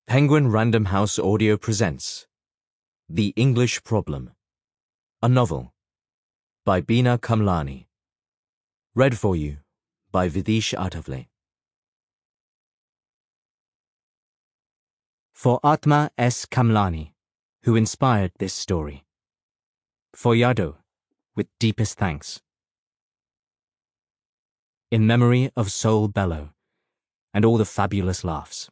Penguin Random House Audio presents The English Problem, a novel by Bina Kamlani. Read for you by Videesh Athavale. For Atma S. Kamlani, who inspired this story. For Yado, with deepest thanks. In memory of Soul Bellow and all the fabulous laughs.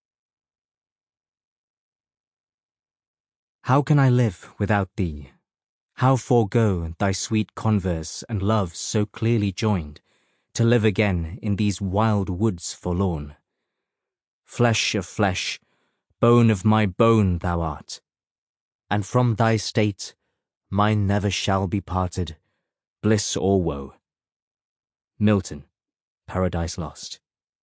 How can I live without thee? How forego thy sweet converse and love so clearly joined, to live again in these wild woods forlorn? Flesh of flesh, bone of my bone thou art, and from thy state mine never shall be parted, bliss or woe. Milton, Paradise Lost.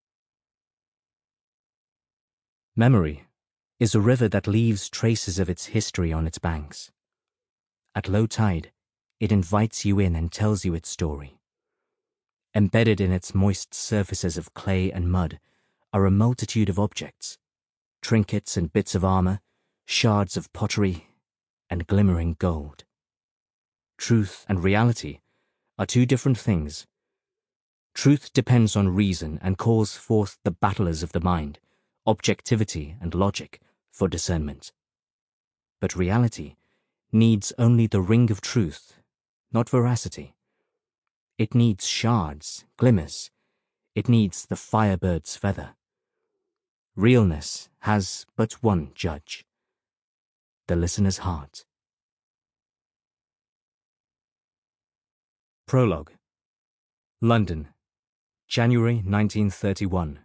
Memory is a river that leaves traces of its history on its banks. At low tide, it invites you in and tells you its story. Embedded in its moist surfaces of clay and mud are a multitude of objects, trinkets and bits of armor, shards of pottery, and glimmering gold. Truth and reality are two different things. Truth depends on reason and calls forth the battlers of the mind, objectivity and logic, for discernment. But reality needs only the ring of truth, not veracity. It needs shards, glimmers. It needs the firebird's feather. Realness has but one judge, the listener's heart. Prologue. London, January 1931.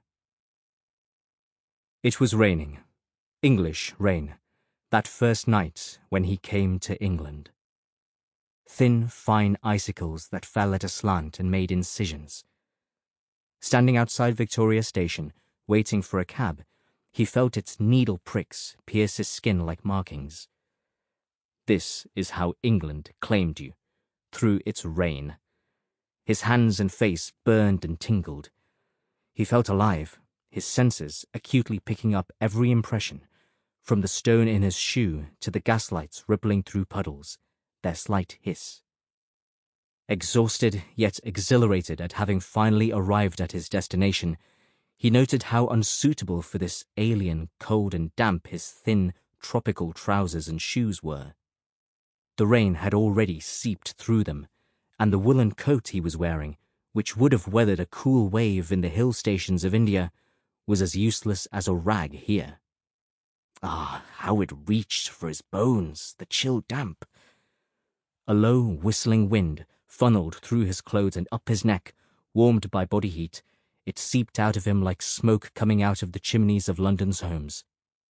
It was raining, English rain, that first night when he came to England. Thin, fine icicles that fell at a slant and made incisions. Standing outside Victoria Station, waiting for a cab, he felt its needle pricks pierce his skin like markings. This is how England claimed you, through its rain. His hands and face burned and tingled. He felt alive, his senses acutely picking up every impression, from the stone in his shoe to the gaslights rippling through puddles, their slight hiss. Exhausted yet exhilarated at having finally arrived at his destination, he noted how unsuitable for this alien cold and damp his thin, tropical trousers and shoes were. The rain had already seeped through them, and the woolen coat he was wearing, which would have weathered a cool wave in the hill stations of India, was as useless as a rag here. Ah, how it reached for his bones, the chill damp! A low, whistling wind funneled through his clothes and up his neck, warmed by body heat. It seeped out of him like smoke coming out of the chimneys of London's homes.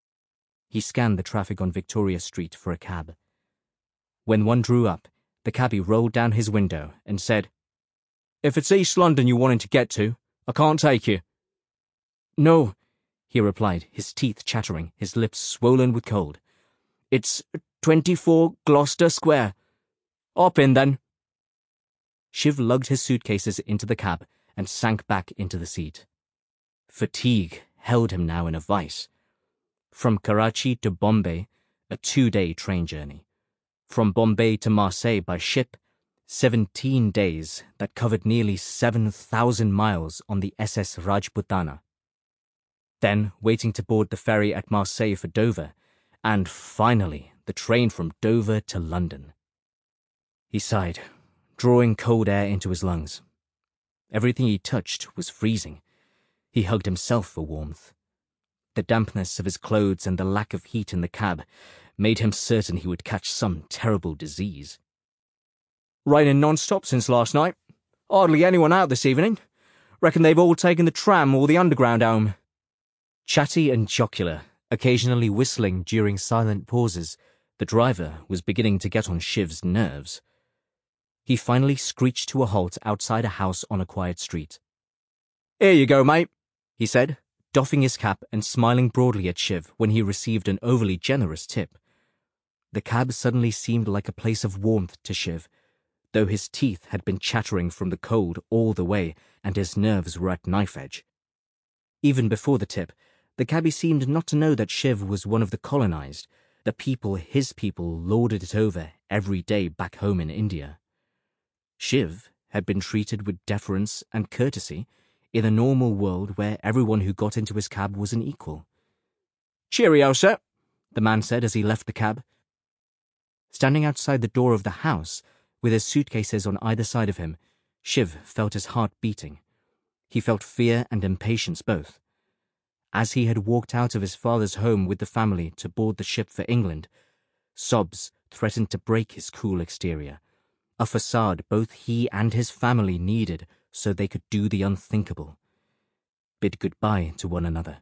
He scanned the traffic on Victoria Street for a cab. When one drew up, the cabbie rolled down his window and said, "If it's East London you're wanting to get to, I can't take you." "No," he replied, his teeth chattering, his lips swollen with cold. "It's 24 Gloucester Square. Hop in, then." Shiv lugged his suitcases into the cab and sank back into the seat. Fatigue held him now in a vice. From Karachi to Bombay, a 2-day train journey. From Bombay to Marseille by ship, 17 days that covered nearly 7,000 miles on the SS Rajputana. Then waiting to board the ferry at Marseille for Dover, and finally the train from Dover to London. He sighed, drawing cold air into his lungs. Everything he touched was freezing. He hugged himself for warmth. The dampness of his clothes and the lack of heat in the cab made him certain he would catch some terrible disease. "Raining non-stop since last night. Hardly anyone out this evening. Reckon they've all taken the tram or the underground home." Chatty and jocular, occasionally whistling during silent pauses, the driver was beginning to get on Shiv's nerves. He finally screeched to a halt outside a house on a quiet street. "Here you go, mate," he said, doffing his cap and smiling broadly at Shiv when he received an overly generous tip. The cab suddenly seemed like a place of warmth to Shiv, though his teeth had been chattering from the cold all the way and his nerves were at knife edge. Even before the tip, The cabbie seemed not to know that Shiv was one of the colonized, the people his people lorded it over every day back home in India. Shiv had been treated with deference and courtesy in a normal world where everyone who got into his cab was an equal. "Cheerio, sir," the man said as he left the cab. Standing outside the door of the house, with his suitcases on either side of him, Shiv felt his heart beating. He felt fear and impatience both. As he had walked out of his father's home with the family to board the ship for England, sobs threatened to break his cool exterior, a facade both he and his family needed so they could do the unthinkable, bid goodbye to one another.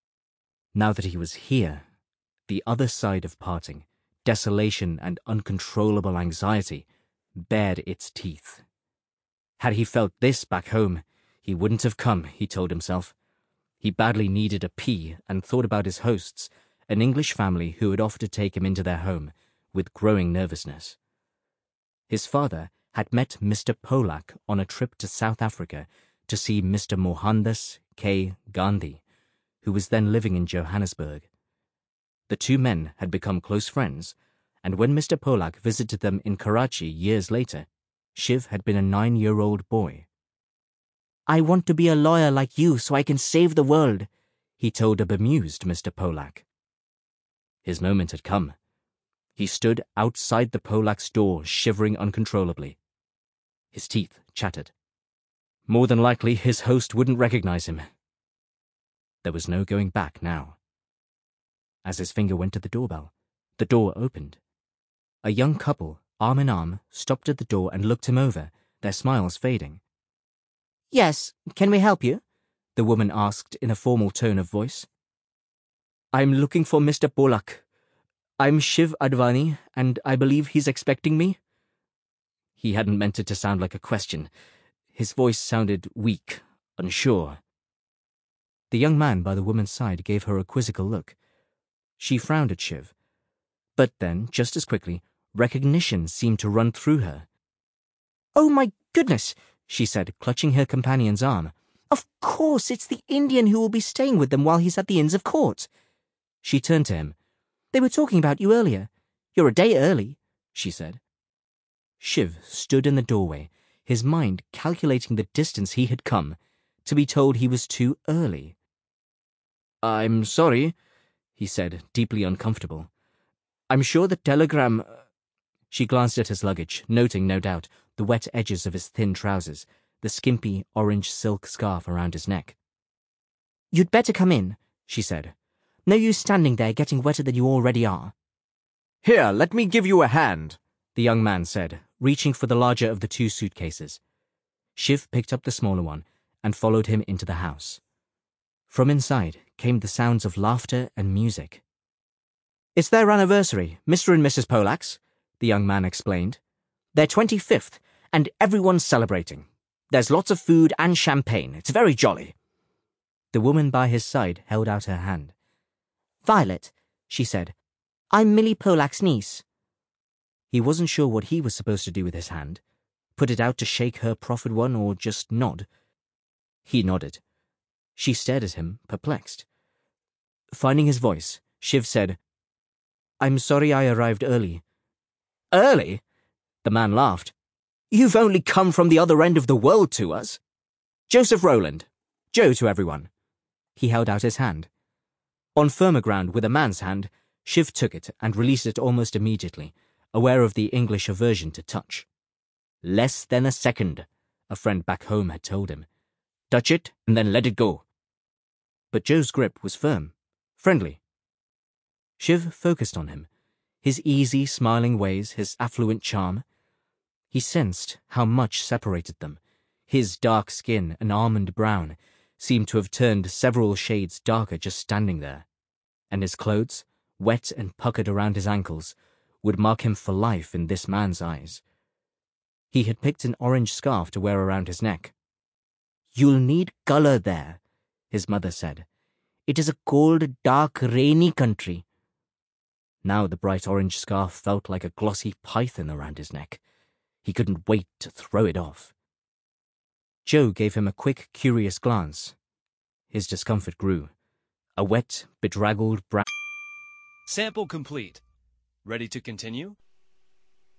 Now that he was here, the other side of parting, desolation and uncontrollable anxiety, bared its teeth. Had he felt this back home, he wouldn't have come, he told himself. He badly needed a pee and thought about his hosts, an English family who had offered to take him into their home, with growing nervousness. His father had met Mr. Polak on a trip to South Africa to see Mr. Mohandas K. Gandhi, who was then living in Johannesburg. The two men had become close friends, and when Mr. Polak visited them in Karachi years later, Shiv had been a 9-year-old boy. "I want to be a lawyer like you so I can save the world," he told a bemused Mr. Polak. His moment had come. He stood outside the Polak's door, shivering uncontrollably. His teeth chattered. More than likely, his host wouldn't recognize him. There was no going back now. As his finger went to the doorbell, the door opened. A young couple, arm in arm, stopped at the door and looked him over, their smiles fading. "Yes, can we help you?" the woman asked in a formal tone of voice. "I'm looking for Mr. Polak. I'm Shiv Advani, and I believe he's expecting me." He hadn't meant it to sound like a question. His voice sounded weak, unsure. The young man by the woman's side gave her a quizzical look. She frowned at Shiv. But then, just as quickly, recognition seemed to run through her. "Oh my goodness," she said, clutching her companion's arm. "Of course, it's the Indian who will be staying with them while he's at the Inns of Court." She turned to him. "They were talking about you earlier. You're a day early," she said. Shiv stood in the doorway, his mind calculating the distance he had come, to be told he was too early. "I'm sorry," he said, deeply uncomfortable. "I'm sure the telegram—" She glanced at his luggage, noting, no doubt, the wet edges of his thin trousers, the skimpy orange silk scarf around his neck. "You'd better come in," she said. "No use standing there getting wetter than you already are." "Here, let me give you a hand," the young man said, reaching for the larger of the two suitcases. Shiv picked up the smaller one and followed him into the house. From inside came the sounds of laughter and music. "It's their anniversary, Mr. and Mrs. Polak's," the young man explained. "Their 25th, and everyone's celebrating. There's lots of food and champagne. It's very jolly." The woman by his side held out her hand. "Violet," she said. "I'm Millie Polak's niece." He wasn't sure what he was supposed to do with his hand. Put it out to shake her proffered one or just nod. He nodded. She stared at him, perplexed. Finding his voice, Shiv said, "I'm sorry I arrived early." "Early?" The man laughed. "You've only come from the other end of the world to us." "Joseph Rowland. Joe to everyone." He held out his hand. On firmer ground with a man's hand, Shiv took it and released it almost immediately, aware of the English aversion to touch. "Less than a second," a friend back home had told him. "Touch it and then let it go." But Joe's grip was firm, friendly. Shiv focused on him, his easy, smiling ways, his affluent charm. He sensed how much separated them. His dark skin, an almond brown, seemed to have turned several shades darker just standing there. And his clothes, wet and puckered around his ankles, would mark him for life in this man's eyes. He had picked an orange scarf to wear around his neck. "You'll need color there," his mother said. "It is a cold, dark, rainy country." Now the bright orange scarf felt like a glossy python around his neck. He couldn't wait to throw it off. Joe gave him a quick, curious glance. His discomfort grew. A wet, bedraggled brown. Sample complete. Ready to continue?